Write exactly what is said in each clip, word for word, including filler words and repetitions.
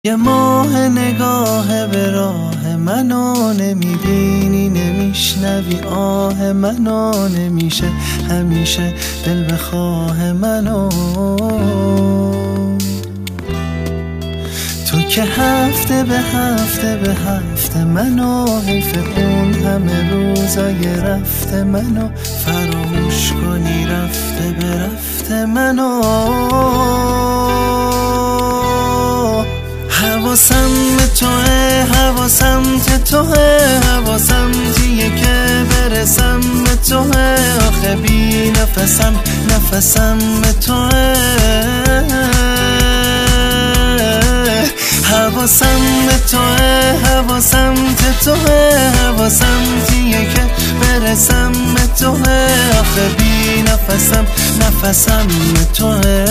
یه ماه نگاه به راه منو نمیبینی، نمیشنوی آه منو، نمیشه همیشه دل بخواه منو. تو که هفته به هفته به هفته منو، حیف اون همه روزای رفته منو، فراموش کنی رفته به رفته منو. حواسم به توه، حواسم ته توه، حواسم تیه که برسم به توه، آخه بی نفسم نفسم به توه. حواسم به توه، حواسم ته توه، حواسم تیه که برسم به توه، آخه بی نفسم نفسم به توه.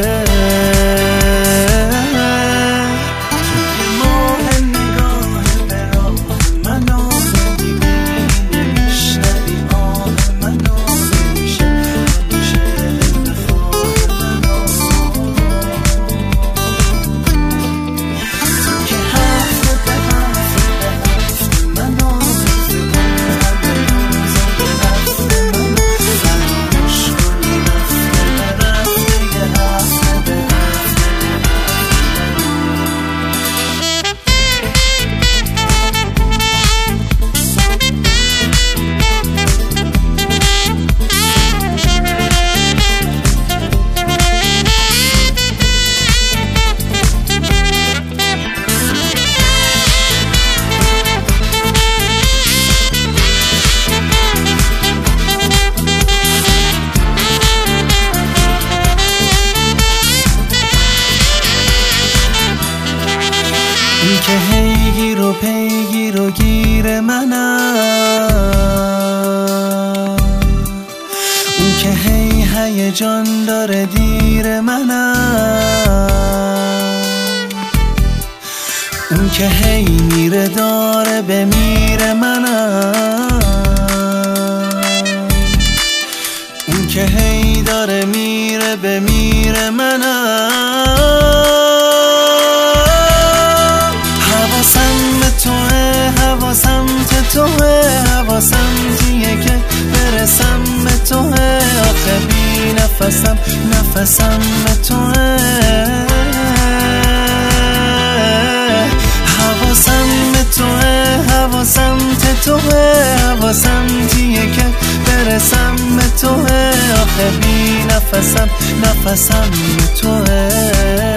اون که هی گیر و پیگیر و گیر منم، اون که هی هیجان داره دیر منم، اون که هی میره داره بمیره منم، اون که هی داره میره بمیره منم. حواسم به توه، حواسم ته توه، حواسم تیه که برسم به توه، آخه بی نفسم نفسم به توه. حواسم به توه، حواسم ته توه، حواسم تیه که برسم به توه، آخه بی نفسم نفسم به توه.